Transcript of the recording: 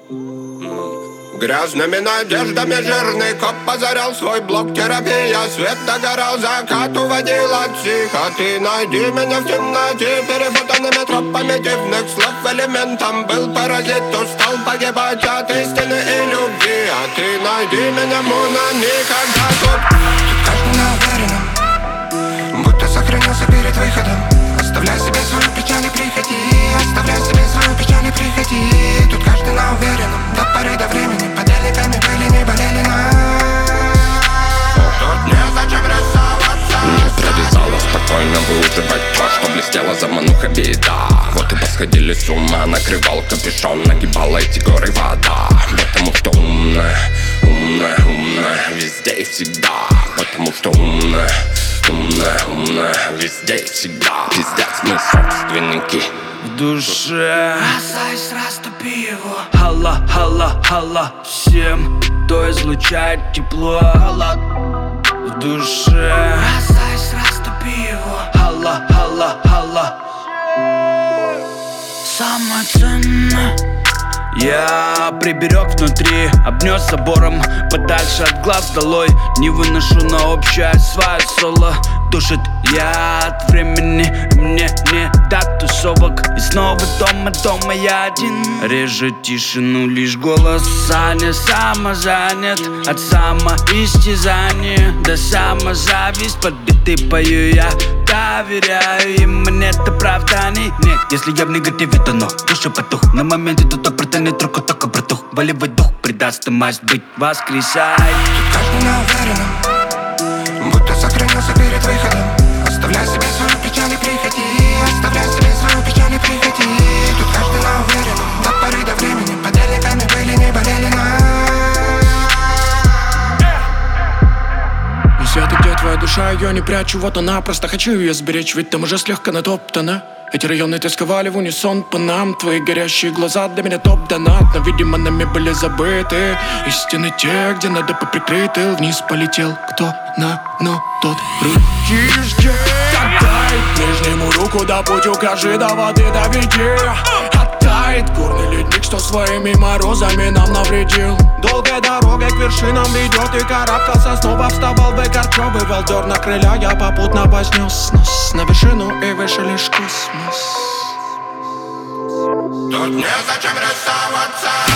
Грязными надеждами жирный коп позарял свой блок. Терапия, свет догорал, закат уводил от психоты. Найди меня в темноте, перепутанными тропами дивных слов. Элементом был паразит, устал погибать от истины и любви. А ты найди меня, Муна, никогда тут. Каждый на уверенном, будто сохранился перед выходом. Оставляй себе свою печаль и приходи. Оставляй себе свою печаль и приходи. Тут каждый на уверенном, до поры до времени. Подельниками были, не болели нас. Тут незачем рисоваться. Не прорезала спокойно выуживать то, что блестела замануха беда. Вот и посходили с ума, накрывал капюшон, нагибала эти горы вода. Потому что умная, умная, умная везде и всегда. Потому что умная, умная, умная везде и всегда. Пиздец, мы собственники в душе. Бросайся, растопи его. Хала, хала, хала всем, кто излучает тепло. В душе. Бросайся, растопи его. Хала, хала, хала. Самое ценное я приберег внутри, обнес забором, подальше от глаз долой. Не выношу на общее свое соло. Душит я от времени, мне не до тусовок. И снова дома я один. Режет тишину лишь голос Саня. Самозанят от самоистязания до самозависть. Под биты пою я, доверяю им, нет оправданий. Нет, если я в негативе, то но душа потух. На моменте тут протянет руку, только братух. Болевой дух придаст и масть быть воскресай. Тут каждый на уверенном, будто сохранился перед выходом. Оставляй себе свою печаль и приходи. Оставляй себе свою печаль и приходи. Тут каждый на уверенном, до поры до времени. Подельниками были, не болели нас. Света, где твоя душа, ее не прячу, вот она. Просто хочу ее сберечь, ведь там уже слегка натоптана. Эти районы тосковали в унисон по нам. Твои горящие глаза для меня топ-донат. Но, видимо, нами были забыты истины те, где надо поприкрыты. Вниз полетел кто на, но тот руки ждет. Отдай ближнему руку, да путь укажи, до воды доведи. Оттает горный ледник, что своими морозами нам навредил. Долгой дорогой к вершинам ведет, и карабкался, снова вставал выкорчевывал дёр на крыля. Я попутно вознес нос на вершину, и выше лишь космос. Тут незачем рисоваться.